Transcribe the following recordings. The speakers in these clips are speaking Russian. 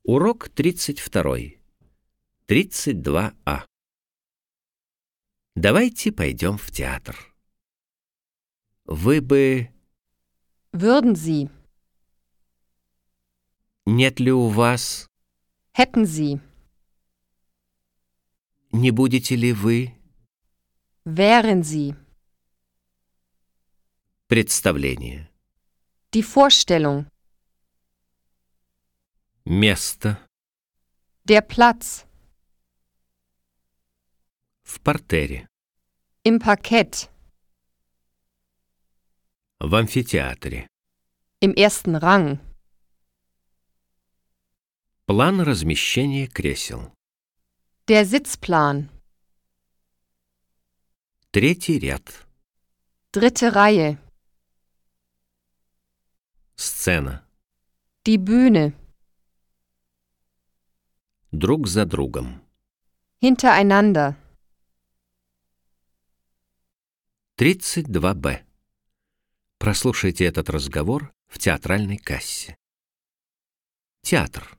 Урок 32. 32А. Давайте пойдем в театр. Вы бы... Würden Sie, Нет ли у вас... hätten Sie, Не будете ли вы... wären Sie, Представление. die Vorstellung, Место. der Platz, В партере. im Parkett, В амфитеатре. im ersten Rang, План размещения кресел. der Sitzplan, Третий ряд. dritte Reihe, Сцена. die Bühne, Друг за другом. hintereinander, 32Б. Прослушайте этот разговор в театральной кассе. Театр.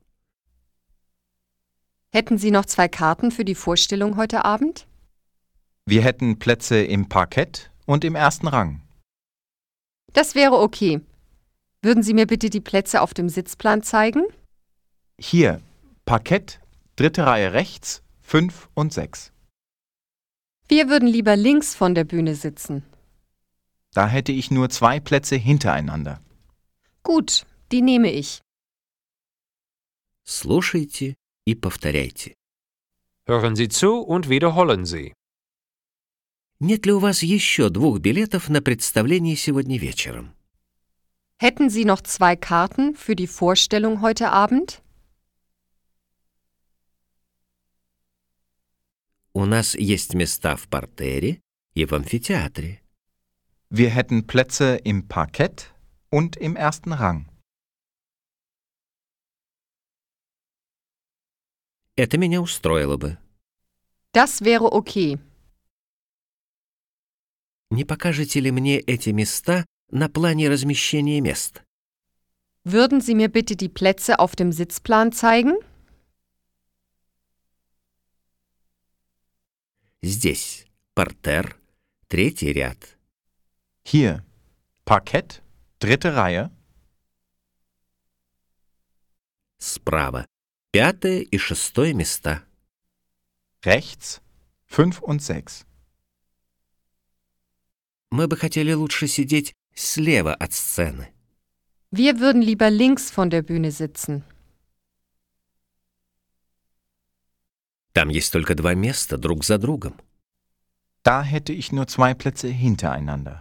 Hätten Sie noch 2 Karten für die Vorstellung heute Abend? Wir hätten Plätze im Parkett und im ersten Rang. Das wäre okay. Würden Sie mir bitte die Plätze auf dem Sitzplan zeigen? Hier, Parkett, dritte Reihe rechts, 5 und 6. Wir würden lieber links von der Bühne sitzen. Da hätte ich nur 2 Plätze hintereinander. Gut, die nehme ich. Слушайте и повторяйте. Hören Sie zu und wiederholen Sie. Нет ли у вас еще 2 билетов на представление сегодня вечером? Hätten Sie noch 2 Karten für die Vorstellung heute Abend? У нас есть места в партере и в амфитеатре. Wir hätten Plätze im Parkett und im ersten Rang. Это меня устроило бы. Das wäre okay. Не покажете ли мне эти места на плане размещения мест? Würden Sie mir bitte die Plätze auf dem Sitzplan zeigen? Здесь партер, третий ряд. Hier, Parkett, dritte Reihe. Справа 5 и 6 места. Rechts, 5 und 6. Мы бы хотели лучше сидеть слева от сцены. Wir würden lieber links von der Bühne sitzen. Там есть только 2 места друг за другом. Da hätte ich nur 2 Plätze hintereinander.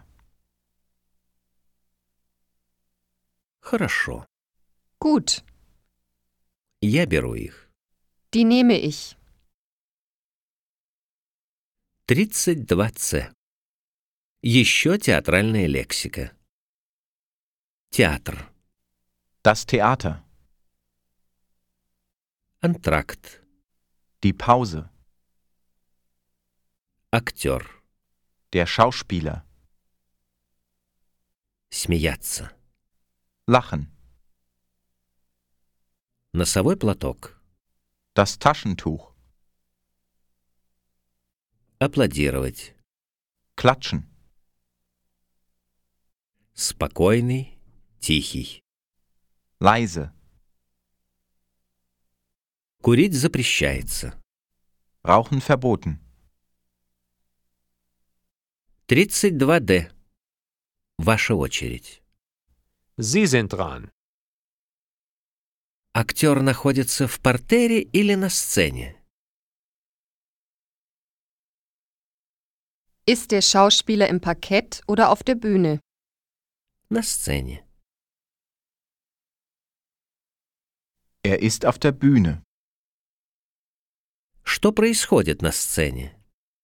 Хорошо. Gut, Я беру их. die nehme ich. 32С. Еще театральная лексика. Театр. Das Theater, Антракт. die Pause, Актер. der Schauspieler, Смеяться. Lachen, Носовой платок. das Taschentuch, Аплодировать. Klatschen, Спокойный, тихий. leise, Курить запрещается. Rauchen verboten. 32Д. Ваша очередь. Sie sind dran. Актер находится в партере или на сцене? Ist der Schauspieler im Parkett oder auf der Bühne? На сцене. Er ist auf der Bühne. Что происходит на сцене?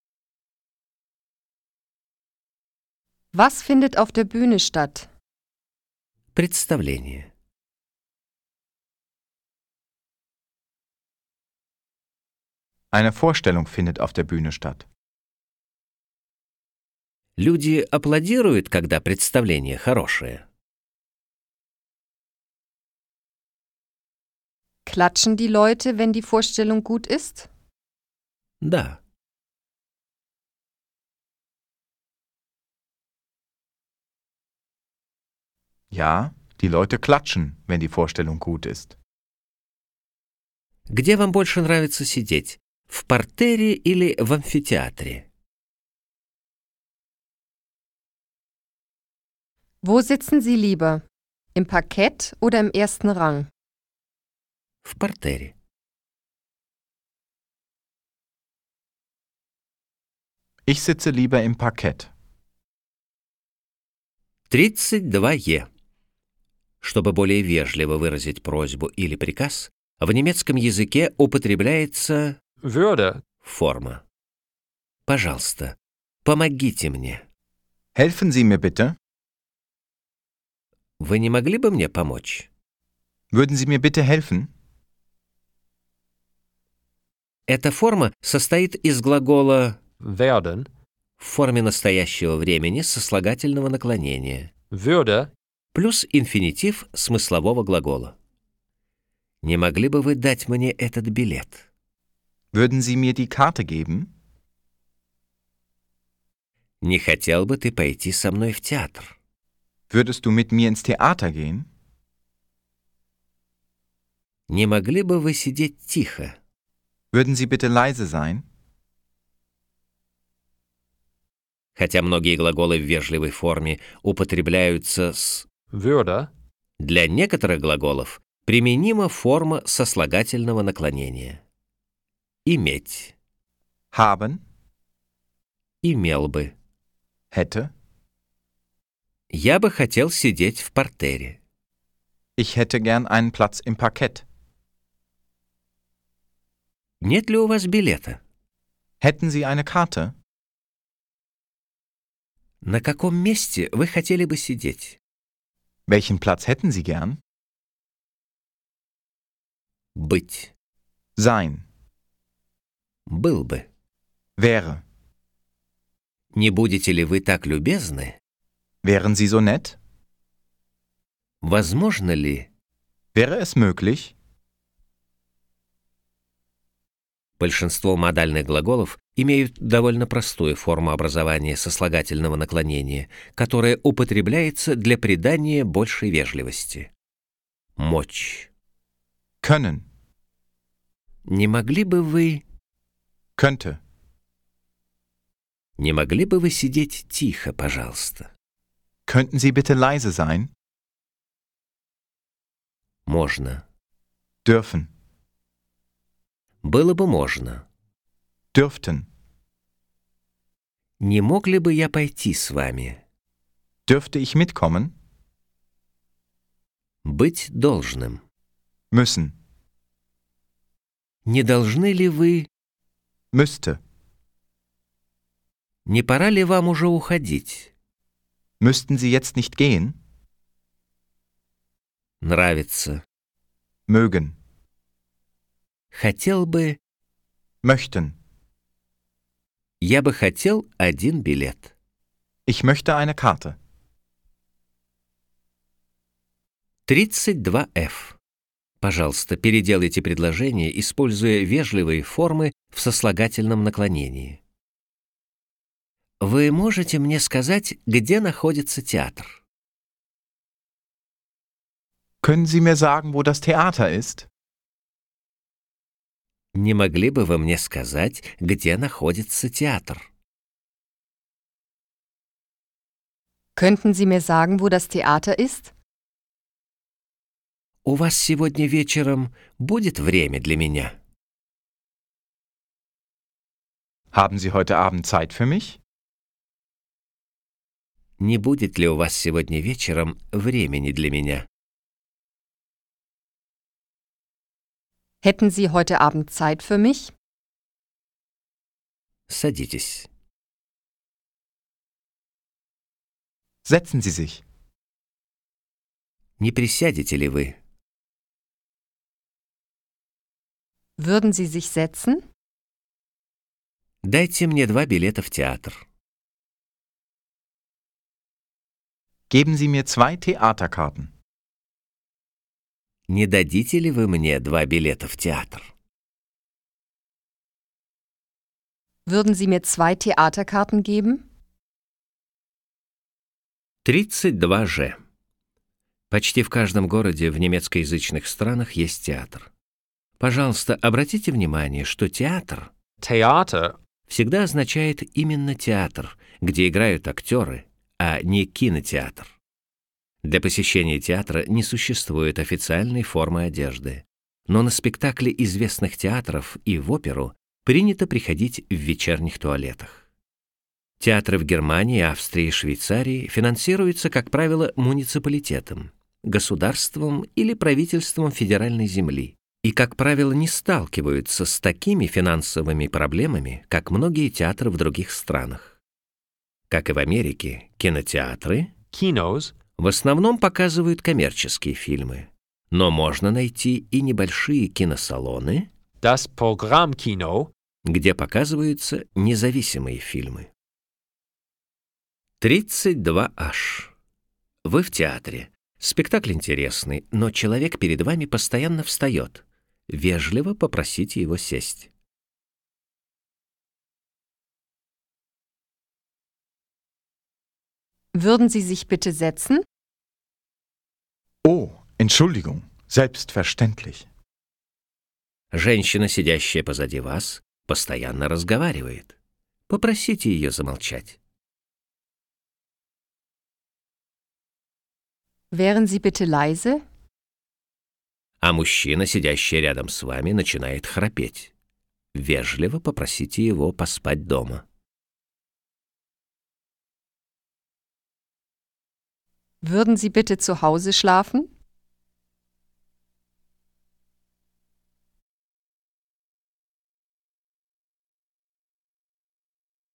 Was findet auf der Bühne statt? Представление. Eine Vorstellung findet auf der Bühne statt. Люди аплодируют, когда представление хорошее. Klatschen die Leute, wenn die Vorstellung gut ist? Да. Ja, die Leute klatschen, wenn die Vorstellung gut ist. Где вам больше нравится сидеть? В партере или в амфитеатре? Wo sitzen Sie lieber? Im Parkett oder im ersten Rang? В партере. Ich sitze lieber im Parkett. 32Е. Чтобы более вежливо выразить просьбу или приказ, в немецком языке употребляется Würde. форма. Пожалуйста, помогите мне. Helfen Sie mir bitte. Вы не могли бы мне помочь? Würden Sie mir bitte helfen? Эта форма состоит из глагола Werden. в форме настоящего времени сослагательного наклонения Würde. плюс инфинитив смыслового глагола. Не могли бы вы дать мне этот билет? Würden Sie mir die Karte geben? Не хотел бы ты пойти со мной в театр? Würdest du mit mir ins Theater gehen? Не могли бы вы сидеть тихо? Würden Sie bitte leise sein? Хотя многие глаголы в вежливой форме употребляются с Würde. для некоторых глаголов применима форма сослагательного наклонения. Иметь. Haben? Имел бы. Hätte? Я бы хотел сидеть в партере. Ich hätte gern einen Platz im Parkett. Нет ли у вас билета? Hätten Sie eine Karte? На каком месте вы хотели бы сидеть? Welchen Platz hätten Sie gern? Быть. Sein. Был бы. Wäre. Не будете ли вы так любезны? Wären Sie so nett? Возможно ли? Wäre es möglich? Большинство модальных глаголов имеют довольно простую форму образования сослагательного наклонения, которая употребляется для придания большей вежливости. Мочь. Können. Не могли бы вы... Könnte. Не могли бы вы сидеть тихо, пожалуйста? Könnten Sie bitte leise sein? Можно. Dürfen. Было бы можно. Dürften. Не мог ли бы я пойти с вами? Dürfte ich mitkommen? Быть должным. Müssen. Не должны ли вы... Müsste. Не пора ли вам уже уходить? Müssten Sie jetzt nicht gehen? Нравится. Mögen. Хотел бы... Möchten. Я бы хотел один билет. Ich möchte eine Karte. 32F. Пожалуйста, переделайте предложение, используя вежливые формы в сослагательном наклонении. Вы можете мне сказать, где находится театр? Können Sie mir sagen, wo das Theater ist? Не могли бы вы мне сказать, где находится театр? Könnten Sie mir sagen, wo das Theater ist? У вас сегодня вечером будет время для меня? Haben Sie heute Abend Zeit für mich? Не будет ли у вас сегодня вечером времени для меня? Hätten Sie heute Abend Zeit für mich? Садитесь. Setzen Sie sich. Не присядете ли вы? Würden Sie sich setzen? Дайте мне 2 билета в театр. Geben Sie mir 2 Theaterkarten. Не дадите ли вы мне 2 билета в театр? Würden Sie mir 2 Theaterkarten geben? 32Ж. Почти в каждом городе в немецкоязычных странах есть театр. Пожалуйста, обратите внимание, что театр Theater всегда означает именно театр, где играют актеры, а не кинотеатр. Для посещения театра не существует официальной формы одежды, но на спектакли известных театров и в оперу принято приходить в вечерних туалетах. Театры в Германии, Австрии и Швейцарии финансируются, как правило, муниципалитетом, государством или правительством федеральной земли и, как правило, не сталкиваются с такими финансовыми проблемами, как многие театры в других странах. Как и в Америке, кинотеатры Kinos в основном показывают коммерческие фильмы, но можно найти и небольшие киносалоны, das Programmkino, где показываются независимые фильмы. 32H. Вы в театре. Спектакль интересный, но человек перед вами постоянно встает. Вежливо попросите его сесть. Würden Sie sich bitte setzen? Oh, Entschuldigung, selbstverständlich. Женщина, сидящая позади вас, постоянно разговаривает. Попросите ее замолчать. Wären Sie bitte leise? А мужчина, сидящий рядом с вами, начинает храпеть. Вежливо попросите его поспать дома. Würden Sie bitte zu Hause schlafen?